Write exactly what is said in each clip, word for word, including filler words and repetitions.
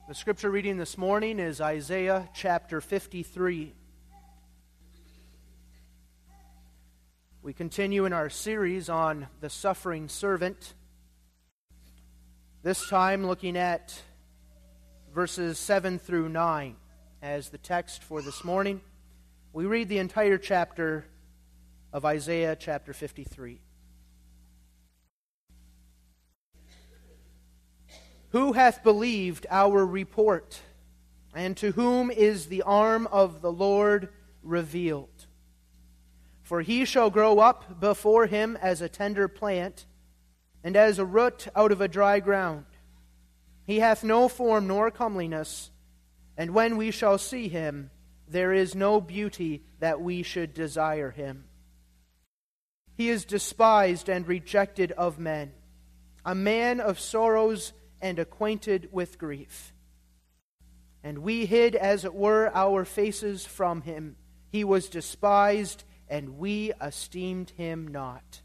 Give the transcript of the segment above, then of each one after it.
The scripture reading this morning is Isaiah chapter fifty-three. We continue in our series on the suffering servant. This time looking at verses seven through nine as the text for this morning. We read the entire chapter of Isaiah chapter fifty-three. Who hath believed our report? And to whom is the arm of the Lord revealed? For he shall grow up before him as a tender plant, and as a root out of a dry ground. He hath no form nor comeliness, and when we shall see him, there is no beauty that we should desire him. He is despised and rejected of men, a man of sorrows and acquainted with grief. And we hid, as it were, our faces from him. He was despised, and we esteemed him not.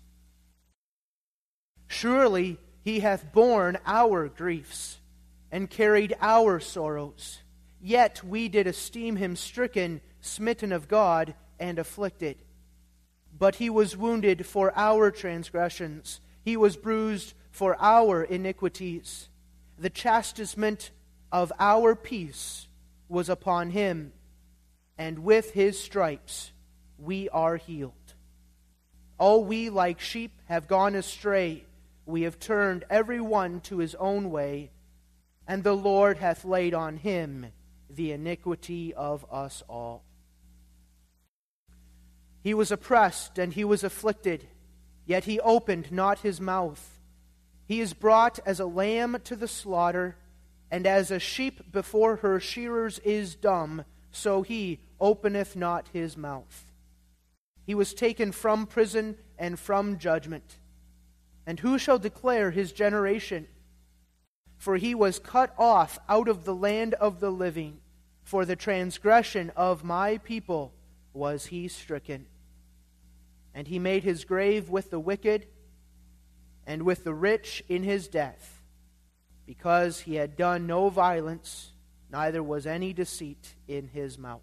Surely he hath borne our griefs, and carried our sorrows. Yet we did esteem him stricken, smitten of God, and afflicted. But he was wounded for our transgressions. He was bruised for our iniquities. The chastisement of our peace was upon him, and with his stripes we are healed. All we like sheep have gone astray. We have turned every one to his own way, and the Lord hath laid on him the iniquity of us all. He was oppressed and he was afflicted, yet he opened not his mouth. He is brought as a lamb to the slaughter, and as a sheep before her shearers is dumb, so he openeth not his mouth. He was taken from prison and from judgment. And who shall declare his generation? For he was cut off out of the land of the living. For the transgression of my people was he stricken. And he made his grave with the wicked, and with the rich in his death, because he had done no violence, neither was any deceit in his mouth.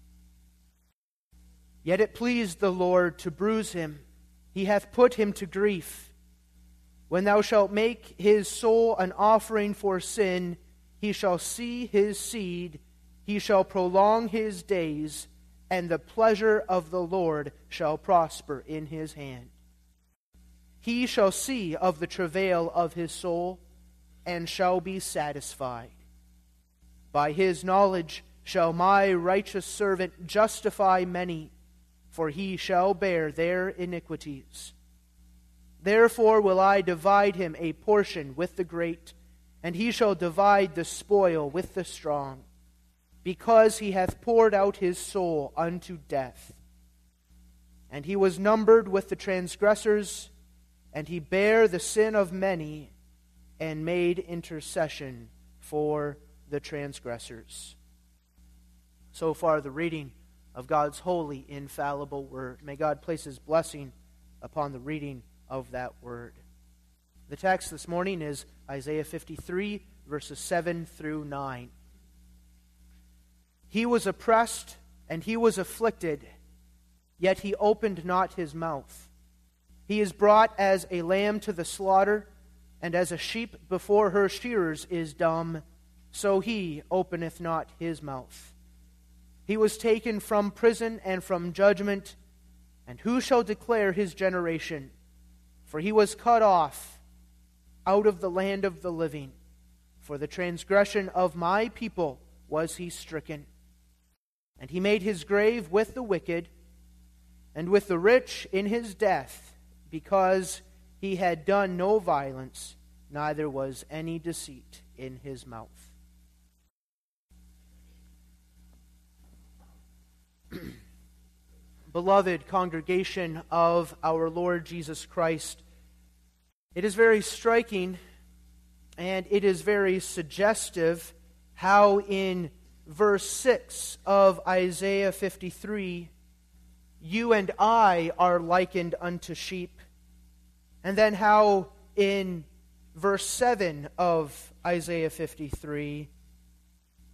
Yet it pleased the Lord to bruise him. He hath put him to grief. When thou shalt make his soul an offering for sin, he shall see his seed, he shall prolong his days, and the pleasure of the Lord shall prosper in his hand. He shall see of the travail of his soul, and shall be satisfied. By his knowledge shall my righteous servant justify many, for he shall bear their iniquities. Therefore will I divide him a portion with the great, and he shall divide the spoil with the strong, because he hath poured out his soul unto death. And he was numbered with the transgressors, and he bare the sin of many, and made intercession for the transgressors. So far, the reading of God's holy, infallible word. May God place his blessing upon the reading of that word. The text this morning is Isaiah fifty-three, verses seven through nine. He was oppressed and he was afflicted, yet he opened not his mouth. He is brought as a lamb to the slaughter, and as a sheep before her shearers is dumb, so he openeth not his mouth. He was taken from prison and from judgment, and who shall declare his generation? For he was cut off out of the land of the living. For the transgression of my people was he stricken. And he made his grave with the wicked, and with the rich in his death, because he had done no violence, neither was any deceit in his mouth. Beloved congregation of our Lord Jesus Christ, it is very striking and it is very suggestive how in verse six of Isaiah fifty-three, you and I are likened unto sheep. And then how in verse seven of Isaiah fifty-three,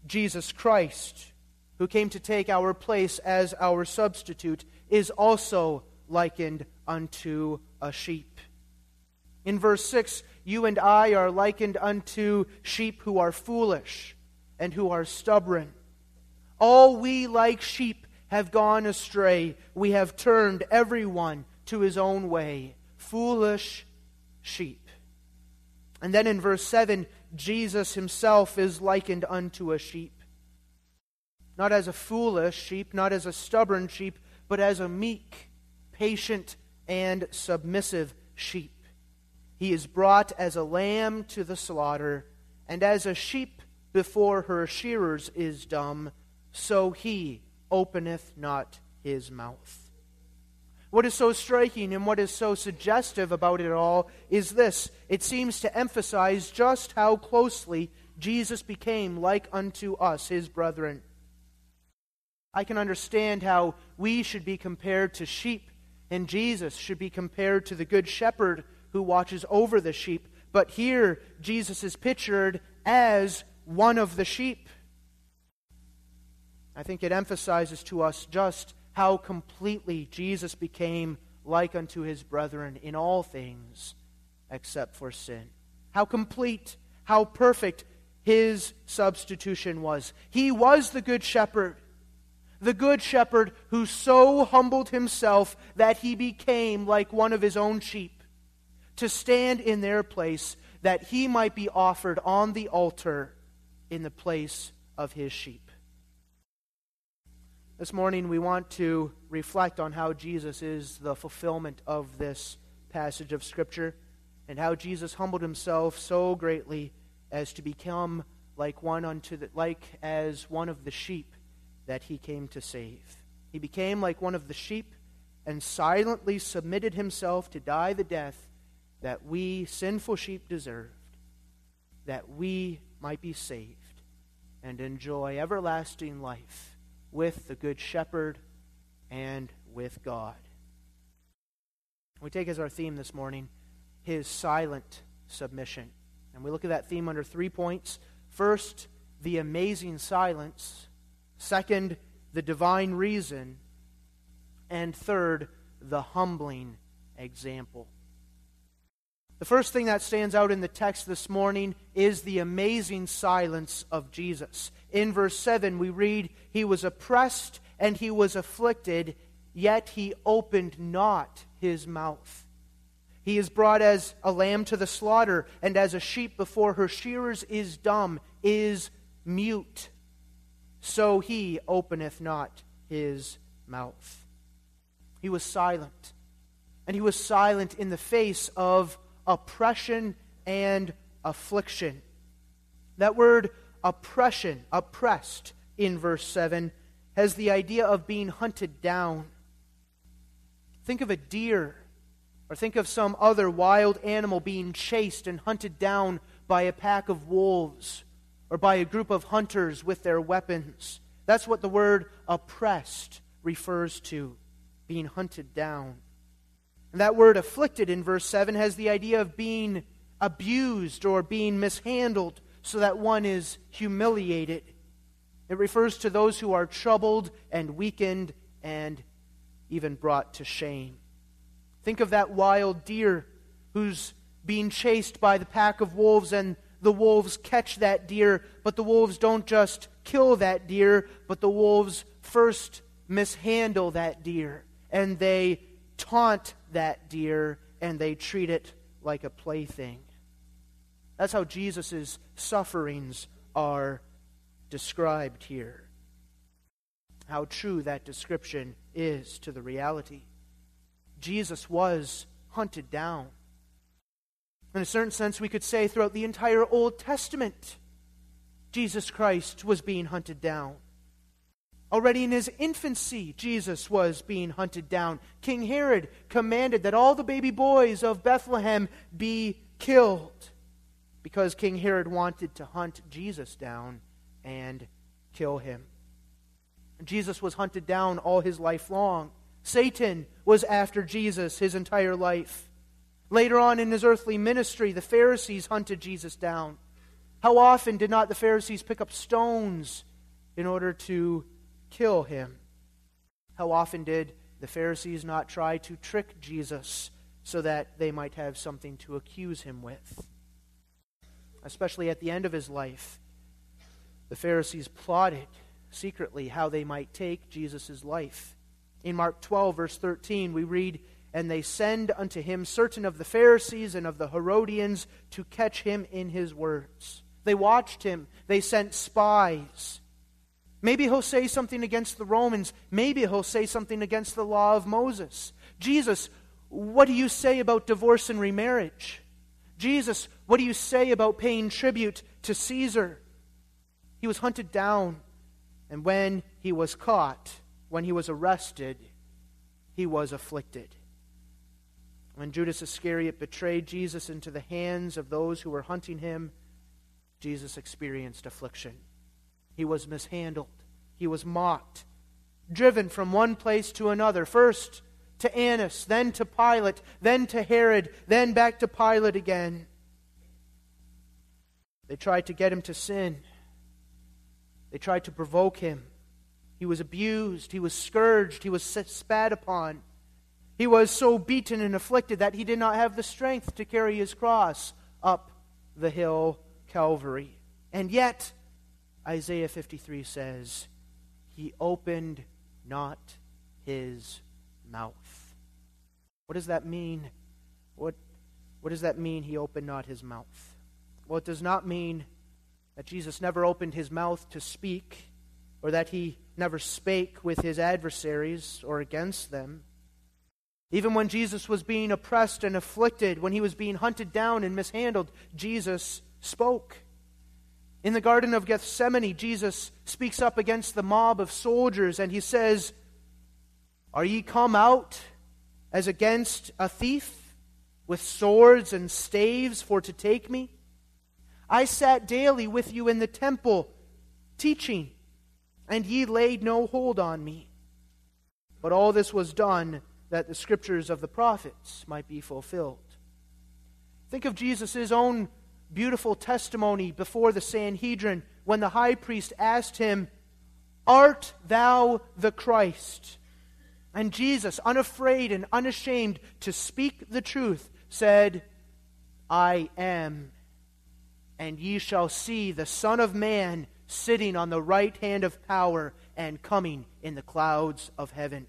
Jesus Christ, who came to take our place as our substitute, is also likened unto a sheep. In verse six, you and I are likened unto sheep who are foolish and who are stubborn. All we like sheep have gone astray. We have turned everyone to his own way. Foolish sheep. And then in verse seven, Jesus himself is likened unto a sheep. Not as a foolish sheep, not as a stubborn sheep, but as a meek, patient, and submissive sheep. He is brought as a lamb to the slaughter, and as a sheep before her shearers is dumb, so he openeth not his mouth. What is so striking and what is so suggestive about it all is this. It seems to emphasize just how closely Jesus became like unto us, his brethren. I can understand how we should be compared to sheep, and Jesus should be compared to the good shepherd who watches over the sheep. But here, Jesus is pictured as one of the sheep. I think it emphasizes to us just how completely Jesus became like unto his brethren in all things except for sin. How complete, how perfect his substitution was. He was the good shepherd. The good shepherd who so humbled himself that he became like one of his own sheep, to stand in their place that he might be offered on the altar in the place of his sheep. This morning we want to reflect on how Jesus is the fulfillment of this passage of Scripture, and how Jesus humbled himself so greatly as to become like one unto the, like as one of the sheep that he came to save. He became like one of the sheep and silently submitted himself to die the death that we sinful sheep deserved, that we might be saved and enjoy everlasting life with the Good Shepherd and with God. We take as our theme this morning his silent submission. And we look at that theme under three points. First, the amazing silence. Second, the divine reason. And third, the humbling example. The first thing that stands out in the text this morning is the amazing silence of Jesus. In verse seven we read, he was oppressed and he was afflicted, yet he opened not his mouth. He is brought as a lamb to the slaughter, and as a sheep before her shearers is dumb, is mute. So he openeth not his mouth. He was silent. And he was silent in the face of oppression and affliction. That word oppression, oppressed, in verse seven, has the idea of being hunted down. Think of a deer, or think of some other wild animal being chased and hunted down by a pack of wolves, or by a group of hunters with their weapons. That's what the word oppressed refers to, being hunted down. And that word afflicted in verse seven has the idea of being abused or being mishandled so that one is humiliated. It refers to those who are troubled and weakened and even brought to shame. Think of that wild deer who's being chased by the pack of wolves, and the wolves catch that deer, but the wolves don't just kill that deer, but the wolves first mishandle that deer, and they taunt that deer, and they treat it like a plaything. That's how Jesus' sufferings are described here. How true that description is to the reality. Jesus was hunted down. In a certain sense, we could say throughout the entire Old Testament, Jesus Christ was being hunted down. Already in his infancy, Jesus was being hunted down. King Herod commanded that all the baby boys of Bethlehem be killed because King Herod wanted to hunt Jesus down and kill him. Jesus was hunted down all his life long. Satan was after Jesus his entire life. Later on in his earthly ministry, the Pharisees hunted Jesus down. How often did not the Pharisees pick up stones in order to kill him? How often did the Pharisees not try to trick Jesus so that they might have something to accuse him with? Especially at the end of his life, the Pharisees plotted secretly how they might take Jesus' life. In Mark twelve, verse thirteen, we read, "And they send unto him certain of the Pharisees and of the Herodians to catch him in his words." They watched him. They sent spies. Maybe he'll say something against the Romans. Maybe he'll say something against the law of Moses. Jesus, what do you say about divorce and remarriage? Jesus, what do you say about paying tribute to Caesar? He was hunted down, and when he was caught, when he was arrested, he was afflicted. When Judas Iscariot betrayed Jesus into the hands of those who were hunting him, Jesus experienced affliction. He was mishandled. He was mocked, driven from one place to another, first to Annas, then to Pilate, then to Herod, then back to Pilate again. They tried to get him to sin. They tried to provoke him. He was abused. He was scourged. He was spat upon. He was so beaten and afflicted that he did not have the strength to carry his cross up the hill Calvary. And yet, Isaiah fifty-three says, he opened not his mouth. What does that mean? What, what does that mean, he opened not his mouth? Well, it does not mean that Jesus never opened his mouth to speak, or that he never spake with his adversaries or against them. Even when Jesus was being oppressed and afflicted, when he was being hunted down and mishandled, Jesus spoke. In the Garden of Gethsemane, Jesus speaks up against the mob of soldiers, and he says, "Are ye come out as against a thief, with swords and staves for to take me? I sat daily with you in the temple, teaching, and ye laid no hold on me. But all this was done that the scriptures of the prophets might be fulfilled." Think of Jesus' own beautiful testimony before the Sanhedrin when the high priest asked him, "Art thou the Christ?" And Jesus, unafraid and unashamed to speak the truth, said, "I am. And ye shall see the Son of Man sitting on the right hand of power and coming in the clouds of heaven."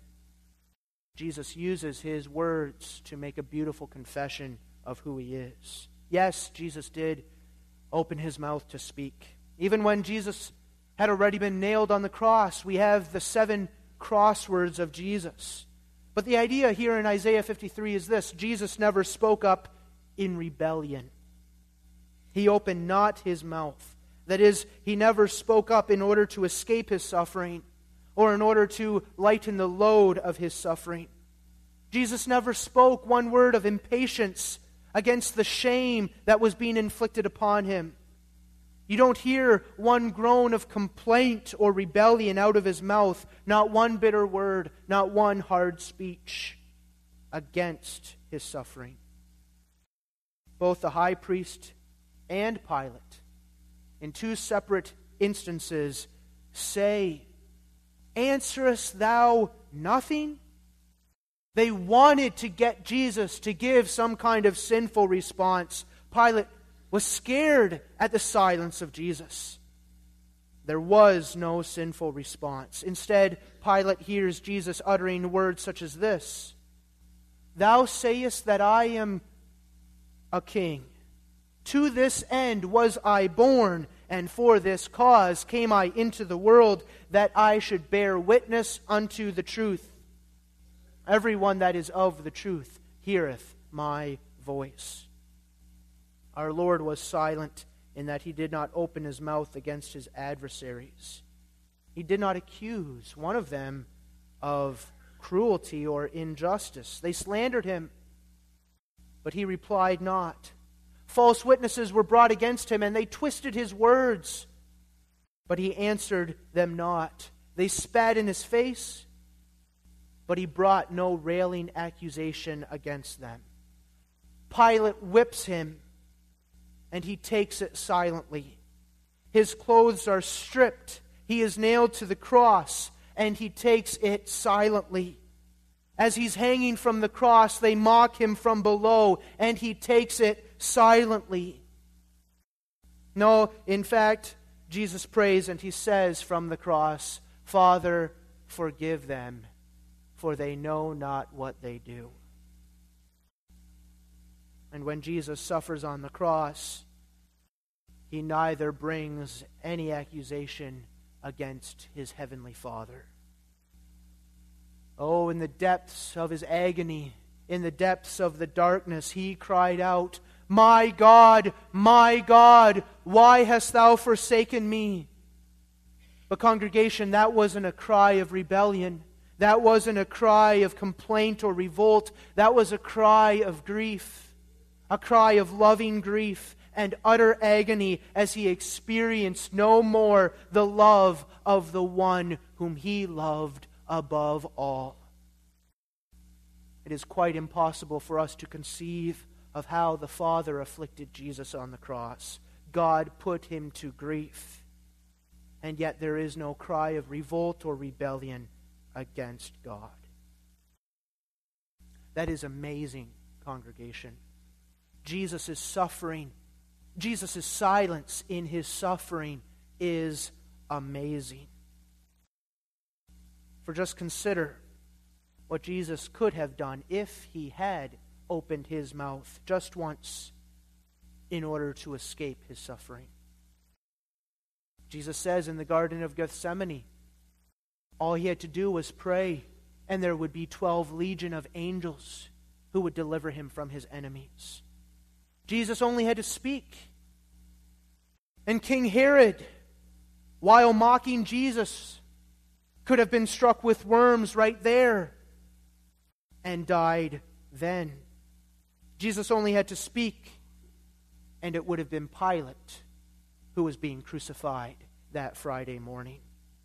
Jesus uses his words to make a beautiful confession of who he is. Yes, Jesus did open his mouth to speak. Even when Jesus had already been nailed on the cross, we have the seven crosswords of Jesus. But the idea here in Isaiah fifty-three is this: Jesus never spoke up in rebellion. He opened not his mouth. That is, he never spoke up in order to escape his suffering or in order to lighten the load of his suffering. Jesus never spoke one word of impatience against the shame that was being inflicted upon him. You don't hear one groan of complaint or rebellion out of his mouth, not one bitter word, not one hard speech against his suffering. Both the high priest and Pilate, in two separate instances, say, "Answerest thou nothing?" They wanted to get Jesus to give some kind of sinful response. Pilate was scared at the silence of Jesus. There was no sinful response. Instead, Pilate hears Jesus uttering words such as this: "Thou sayest that I am a king. To this end was I born, and for this cause came I into the world, that I should bear witness unto the truth. Everyone that is of the truth heareth my voice." Our Lord was silent in that he did not open his mouth against his adversaries. He did not accuse one of them of cruelty or injustice. They slandered him, but he replied not. False witnesses were brought against him, and they twisted his words, but he answered them not. They spat in his face, but he brought no railing accusation against them. Pilate whips him, and he takes it silently. His clothes are stripped. He is nailed to the cross, and he takes it silently. As he's hanging from the cross, they mock him from below, and he takes it silently. No, in fact, Jesus prays and he says from the cross, "Father, forgive them, for they know not what they do." And when Jesus suffers on the cross, he neither brings any accusation against his heavenly Father. Oh, in the depths of his agony, in the depths of the darkness, he cried out, "My God, my God, why hast thou forsaken me?" But congregation, that wasn't a cry of rebellion. That wasn't a cry of complaint or revolt. That was a cry of grief, a cry of loving grief and utter agony as he experienced no more the love of the one whom he loved above all. It is quite impossible for us to conceive of how the Father afflicted Jesus on the cross. God put him to grief, and yet there is no cry of revolt or rebellion against God. That is amazing, congregation. Jesus' suffering, Jesus' silence in his suffering is amazing. For just consider what Jesus could have done if he had opened his mouth just once in order to escape his suffering. Jesus says in the Garden of Gethsemane, all he had to do was pray, and there would be twelve legion of angels who would deliver him from his enemies. Jesus only had to speak. And King Herod, while mocking Jesus, could have been struck with worms right there and died then. Jesus only had to speak, and it would have been Pilate who was being crucified that Friday morning.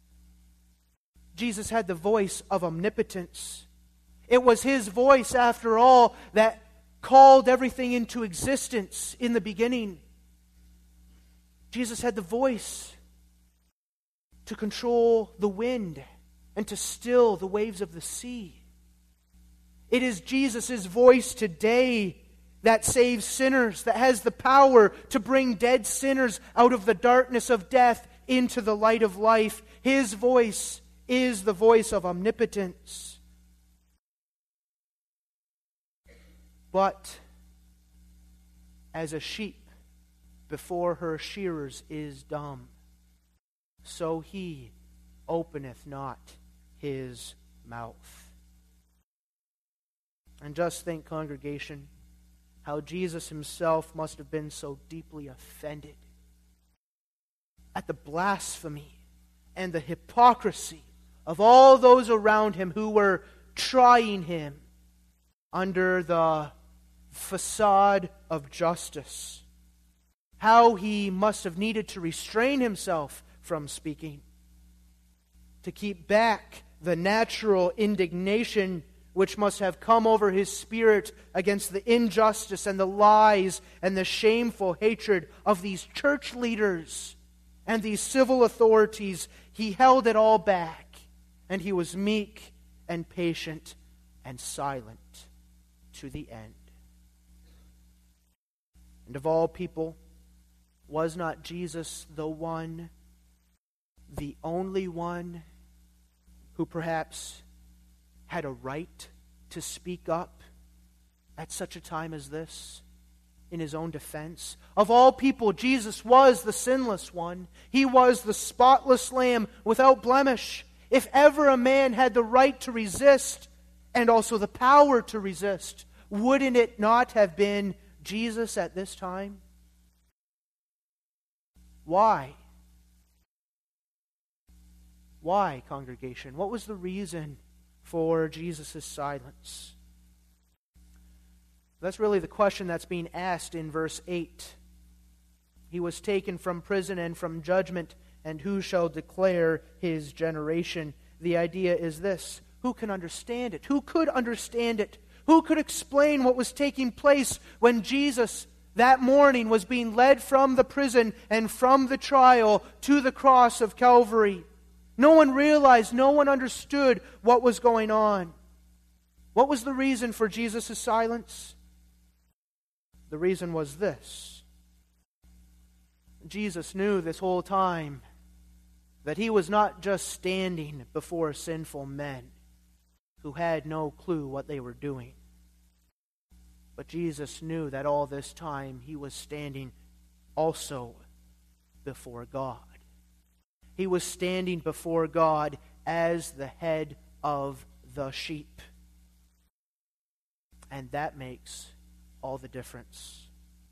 Jesus had the voice of omnipotence. It was his voice, after all, that called everything into existence in the beginning. Jesus had the voice to control the wind and to still the waves of the sea. It is Jesus' voice today that saves sinners, that has the power to bring dead sinners out of the darkness of death into the light of life. His voice is the voice of omnipotence. But as a sheep before her shearers is dumb, so he openeth not his mouth. And just think, congregation, how Jesus himself must have been so deeply offended at the blasphemy and the hypocrisy of all those around him who were trying him under the facade of justice. How he must have needed to restrain himself from speaking, to keep back the natural indignation which must have come over his spirit against the injustice and the lies and the shameful hatred of these church leaders and these civil authorities. He held it all back, and he was meek and patient and silent to the end. And of all people, was not Jesus the one, the only one, who perhaps had a right to speak up at such a time as this in his own defense? Of all people, Jesus was the sinless one. He was the spotless lamb without blemish. If ever a man had the right to resist and also the power to resist, wouldn't it not have been Jesus at this time? Why? Why, congregation? What was the reason for Jesus' silence? That's really the question that's being asked in verse eight. He was taken from prison and from judgment, and who shall declare his generation? The idea is this: who can understand it? Who could understand it? Who could explain what was taking place when Jesus that morning was being led from the prison and from the trial to the cross of Calvary. No one realized, no one understood what was going on. What was the reason for Jesus' silence? The reason was this. Jesus knew this whole time that he was not just standing before sinful men who had no clue what they were doing. But Jesus knew that all this time he was standing also before God. He was standing before God as the head of the sheep. And that makes all the difference.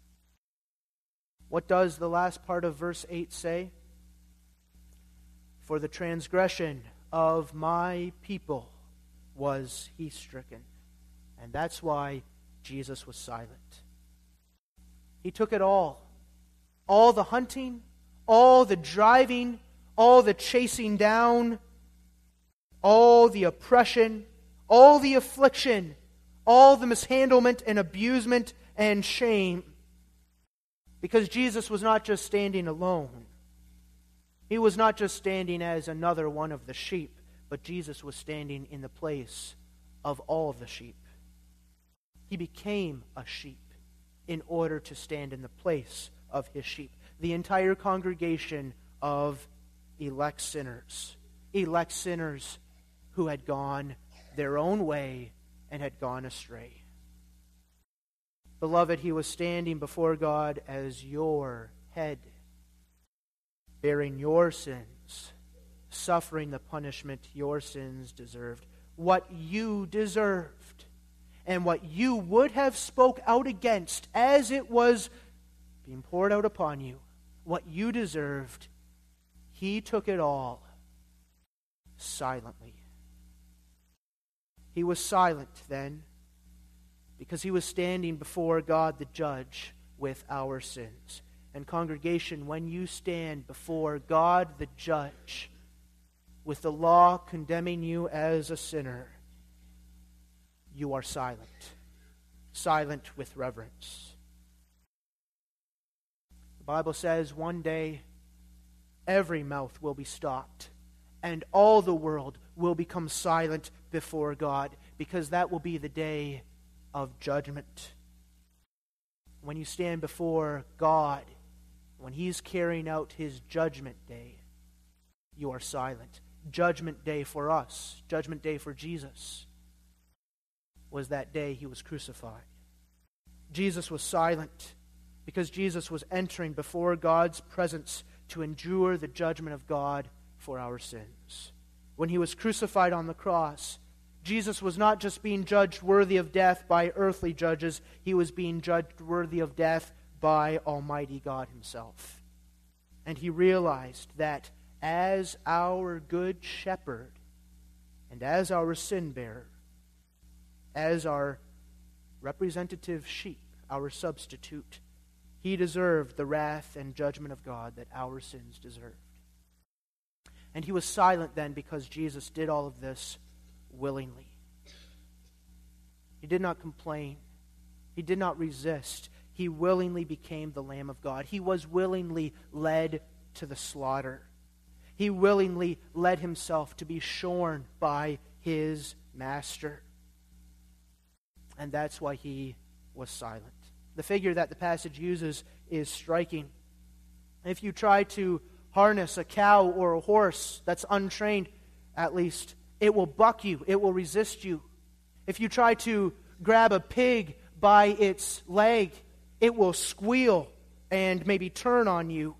What does the last part of verse eight say? For the transgression of my people was he stricken. And that's why Jesus was silent. He took it all. All the hunting, all the driving, all the chasing down, all the oppression, all the affliction, all the mishandlement and abusement and shame. Because Jesus was not just standing alone. He was not just standing as another one of the sheep, but Jesus was standing in the place of all the sheep. He became a sheep in order to stand in the place of his sheep. The entire congregation of elect sinners. Elect sinners who had gone their own way and had gone astray. Beloved, he was standing before God as your head, bearing your sins, suffering the punishment your sins deserved, what you deserved, and what you would have spoke out against as it was being poured out upon you, what you deserved. He took it all silently. He was silent then because he was standing before God the judge with our sins. And congregation, when you stand before God the judge with the law condemning you as a sinner, you are silent. Silent with reverence. The Bible says one day every mouth will be stopped and all the world will become silent before God, because that will be the day of judgment. When you stand before God, when He's carrying out His judgment day, you are silent. Judgment day for us, judgment day for Jesus, was that day He was crucified. Jesus was silent because Jesus was entering before God's presence to endure the judgment of God for our sins. When He was crucified on the cross, Jesus was not just being judged worthy of death by earthly judges, He was being judged worthy of death by Almighty God Himself. And He realized that as our good shepherd and as our sin bearer, as our representative sheep, our substitute, He deserved the wrath and judgment of God that our sins deserved. And He was silent then because Jesus did all of this willingly. He did not complain. He did not resist. He willingly became the Lamb of God. He was willingly led to the slaughter. He willingly led Himself to be shorn by His Master. And that's why He was silent. The figure that the passage uses is striking. If you try to harness a cow or a horse that's untrained, at least, it will buck you. It will resist you. If you try to grab a pig by its leg, it will squeal and maybe turn on you.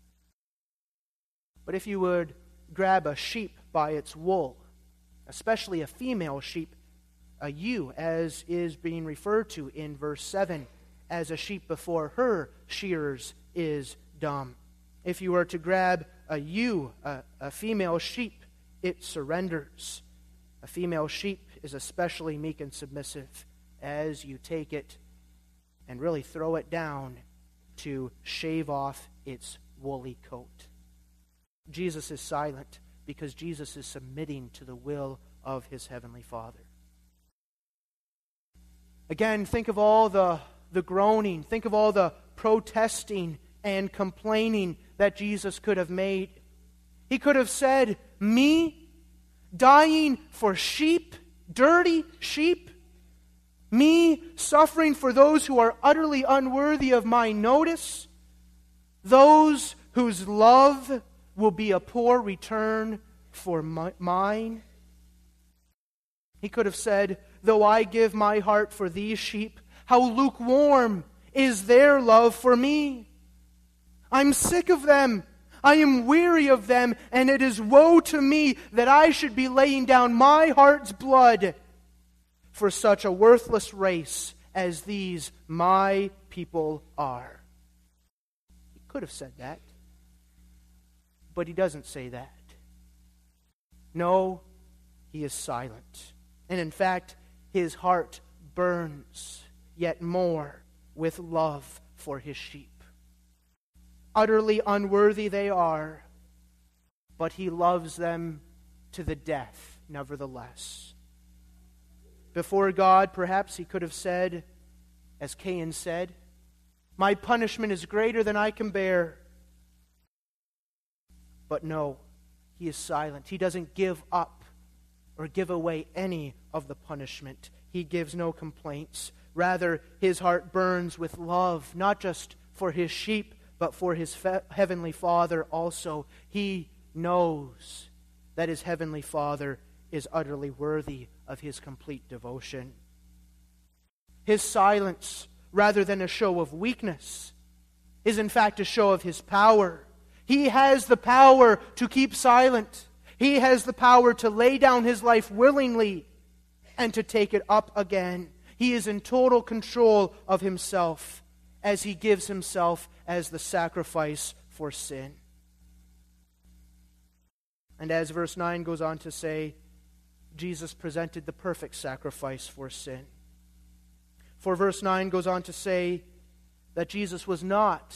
But if you would grab a sheep by its wool, especially a female sheep, a ewe, as is being referred to in verse seven, as a sheep before her shearers is dumb. If you were to grab a ewe, a, a female sheep, it surrenders. A female sheep is especially meek and submissive as you take it and really throw it down to shave off its woolly coat. Jesus is silent because Jesus is submitting to the will of His Heavenly Father. Again, think of all the the groaning. Think of all the protesting and complaining that Jesus could have made. He could have said, me dying for sheep, dirty sheep, me suffering for those who are utterly unworthy of my notice, those whose love will be a poor return for my, mine. He could have said, though I give my heart for these sheep, how lukewarm is their love for me. I'm sick of them. I am weary of them, and it is woe to me that I should be laying down my heart's blood for such a worthless race as these my people are. He could have said that, but he doesn't say that. No, he is silent. And in fact, his heart burns yet more with love for his sheep. Utterly unworthy they are, but he loves them to the death nevertheless. Before God, perhaps he could have said, as Cain said, my punishment is greater than I can bear. But no, he is silent. He doesn't give up or give away any of the punishment. He gives no complaints. Rather, his heart burns with love, not just for his sheep, but for his fe- heavenly Father also. He knows that his heavenly Father is utterly worthy of his complete devotion. His silence, rather than a show of weakness, is in fact a show of his power. He has the power to keep silent. He has the power to lay down his life willingly and to take it up again. He is in total control of himself as he gives himself as the sacrifice for sin. And as verse nine goes on to say, Jesus presented the perfect sacrifice for sin. For verse nine goes on to say that Jesus was not,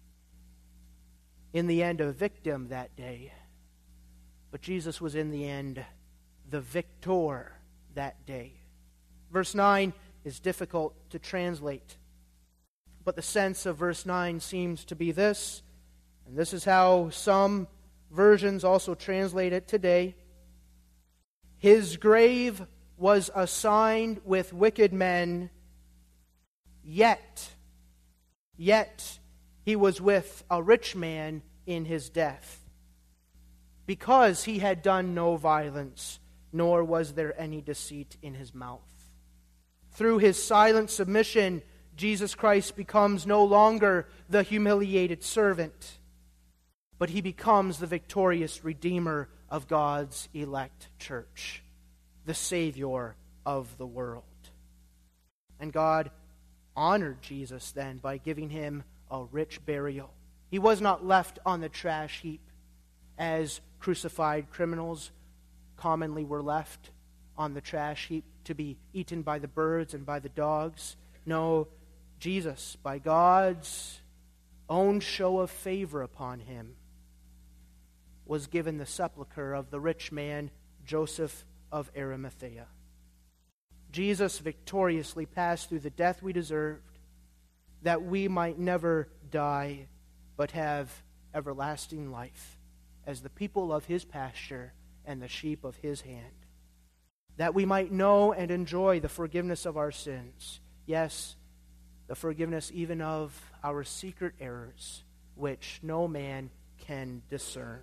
in the end, a victim that day, but Jesus was in the end the victor that day. Verse nine is difficult to translate, but the sense of verse nine seems to be this, and this is how some versions also translate it today. His grave was assigned with wicked men, yet, yet he was with a rich man in his death, because he had done no violence, nor was there any deceit in his mouth. Through his silent submission, Jesus Christ becomes no longer the humiliated servant, but he becomes the victorious Redeemer of God's elect church, the Savior of the world. And God honored Jesus then by giving him a rich burial. He was not left on the trash heap as crucified criminals commonly were left on the trash heap to be eaten by the birds and by the dogs. No, Jesus, by God's own show of favor upon him, was given the sepulchre of the rich man Joseph of Arimathea. Jesus victoriously passed through the death we deserved, that we might never die, but have everlasting life as the people of his pasture and the sheep of his hand, that we might know and enjoy the forgiveness of our sins. Yes, the forgiveness even of our secret errors, which no man can discern.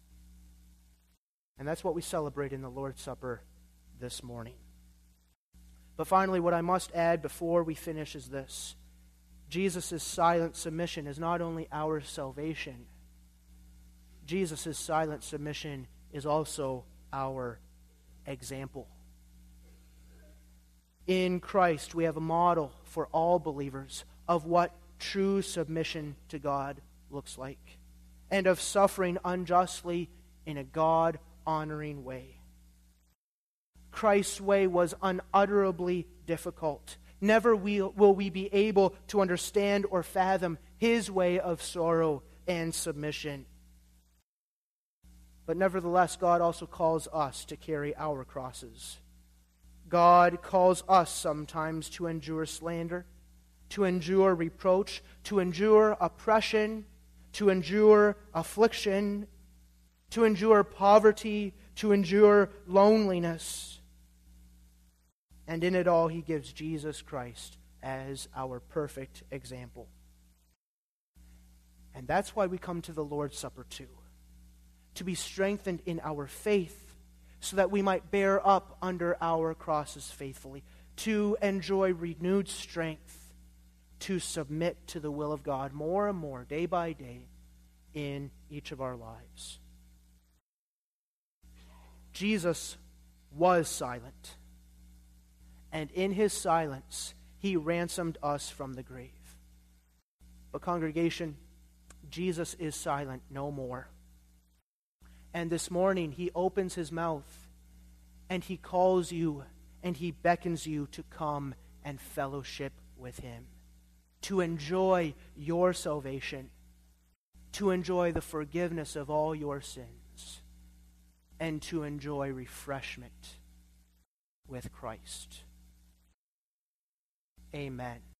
And that's what we celebrate in the Lord's Supper this morning. But finally, what I must add before we finish is this. Jesus' silent submission is not only our salvation. Jesus' silent submission is also our example. In Christ, we have a model for all believers of what true submission to God looks like, and of suffering unjustly in a God-honoring way. Christ's way was unutterably difficult. Never will, will we be able to understand or fathom his way of sorrow and submission. But nevertheless, God also calls us to carry our crosses. God calls us sometimes to endure slander, to endure reproach, to endure oppression, to endure affliction, to endure poverty, to endure loneliness. And in it all, he gives Jesus Christ as our perfect example. And that's why we come to the Lord's Supper too, to be strengthened in our faith, so that we might bear up under our crosses faithfully, to enjoy renewed strength, to submit to the will of God more and more, day by day, in each of our lives. Jesus was silent, and in his silence, he ransomed us from the grave. But congregation, Jesus is silent no more. And this morning, he opens his mouth, and he calls you, and he beckons you to come and fellowship with him, to enjoy your salvation, to enjoy the forgiveness of all your sins, and to enjoy refreshment with Christ. Amen.